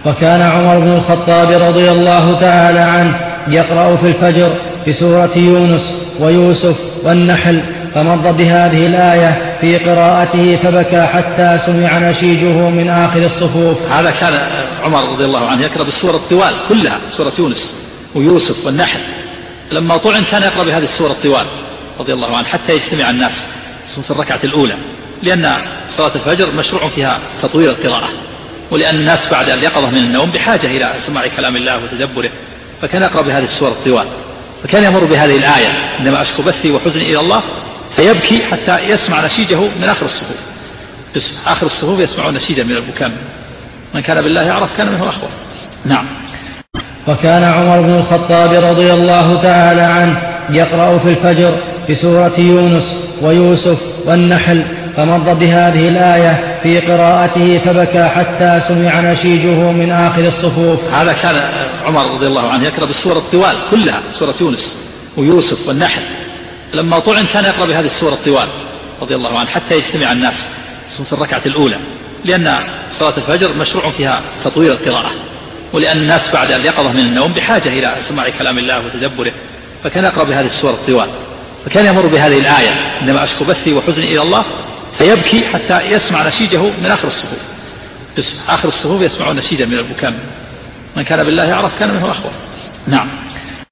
وكان عمر بن الخطاب رضي الله تعالى عنه يقرأ في الفجر بسورة يونس ويوسف والنحل، فمر بهذه الآية في قراءته فبكى حتى سمع نشيجه من آخر الصفوف. هذا كان عمر رضي الله عنه يقرأ بالسورة الطوال كلها، سورة يونس ويوسف والنحل. لما طعن كان يقرأ بهذه السورة الطوال رضي الله عنه حتى يجتمع الناس في الركعة الأولى، لأن صلاة الفجر مشروع فيها تطويل القراءة، ولأن الناس بعد اليقظة من النوم بحاجة إلى سماع كلام الله وتدبره، فكان يقرأ بهذه السورة الطوال. فكان يمر بهذه الآية: إنما أشكو بثي وحزني إلى الله، فيبكي حتى يسمع نشيجه من آخر الصفوف. آخر الصفوف يسمعون نشيجا من البكاء، من كان بالله يعرف كان منه أخبر. نعم. وكان عمر بن الخطاب رضي الله تعالى عنه يقرأ في الفجر بسورة يونس ويوسف والنحل، فمر بهذه الآية في قراءته فبكى حتى سمع نشيجه من آخر الصفوف. هذا كان عمر رضي الله عنه يقرأ بالسورة الطوال كلها، سورة يونس ويوسف والنحل. لما طعن كان يقرأ بهذه السورة الطوال رضي الله عنه حتى يجتمع الناس في الركعة الأولى، لأن صلاة الفجر مشروع فيها تطويل القراءة، ولأن الناس بعد اليقظة من النوم بحاجة إلى سماع كلام الله وتدبره، فكان يقرأ بهذه السورة الطوال. فكان يمر بهذه الآية: إنما أشكو بثي وحزني إلى الله، فيبكي حتى يسمع نشيجه من آخر الصفوف. آخر الصفوف يسمعون نشيجا من البكاء، من كان بالله يعرف كان منه أخبر. نعم.